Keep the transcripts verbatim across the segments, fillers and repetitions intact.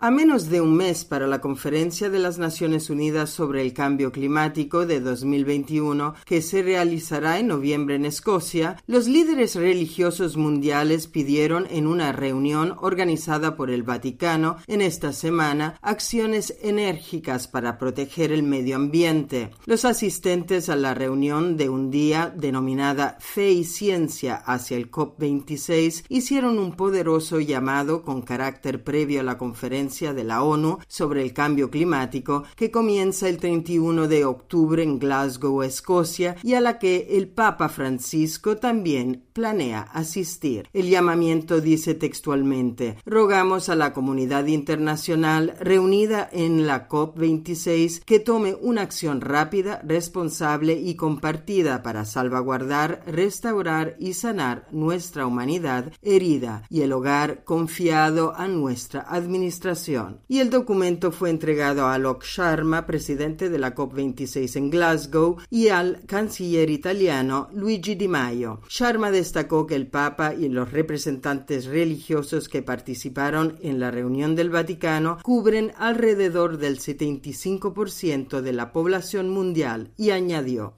A menos de un mes para la Conferencia de las Naciones Unidas sobre el Cambio Climático de dos mil veintiuno, que se realizará en noviembre en Escocia, los líderes religiosos mundiales pidieron en una reunión organizada por el Vaticano en esta semana acciones enérgicas para proteger el medio ambiente. Los asistentes a la reunión de un día denominada Fe y Ciencia hacia el COP veintiséis hicieron un poderoso llamado con carácter previo a la conferencia de la ONU sobre el cambio climático que comienza el treinta y uno de octubre en Glasgow, Escocia, y a la que el Papa Francisco también planea asistir. El llamamiento dice textualmente: rogamos a la comunidad internacional reunida en la COP veintiséis que tome una acción rápida, responsable y compartida para salvaguardar, restaurar y sanar nuestra humanidad herida y el hogar confiado a nuestra administración. Y el documento fue entregado a Alok Sharma, presidente de la COP veintiséis en Glasgow, y al canciller italiano Luigi Di Maio. Sharma destacó que el Papa y los representantes religiosos que participaron en la reunión del Vaticano cubren alrededor del setenta y cinco por ciento de la población mundial y añadió: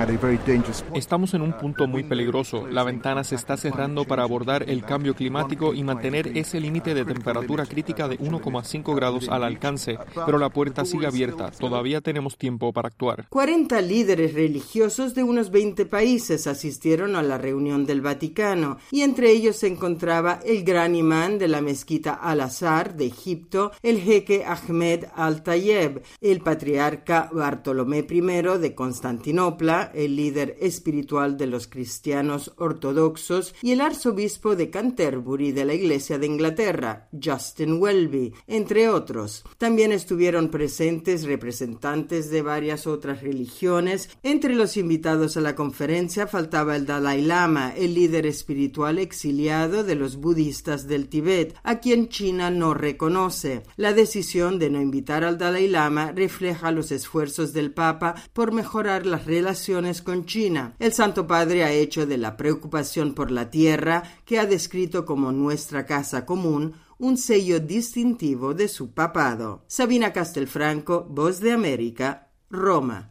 estamos en un punto muy peligroso. La ventana se está cerrando para abordar el cambio climático y mantener ese límite de temperatura crítica de uno coma cinco grados al alcance, pero la puerta sigue abierta. Todavía tenemos tiempo para actuar. cuarenta líderes religiosos de unos veinte países asistieron a la reunión del Vaticano, y entre ellos se encontraba el gran imán de la mezquita Al-Azhar de Egipto, el jeque Ahmed Al-Tayeb, el patriarca Bartolomé primero de Constantinopla, el líder espiritual de los cristianos ortodoxos, y el arzobispo de Canterbury de la Iglesia de Inglaterra, Justin Welby, entre otros. También estuvieron presentes representantes de varias otras religiones. Entre los invitados a la conferencia faltaba el Dalai Lama, el líder espiritual exiliado de los budistas del Tíbet, a quien China no reconoce. La decisión de no invitar al Dalai Lama refleja los esfuerzos del Papa por mejorar las relaciones con China. El Santo Padre ha hecho de la preocupación por la tierra, que ha descrito como nuestra casa común, un sello distintivo de su papado. Sabina Castelfranco, Voz de América, Roma.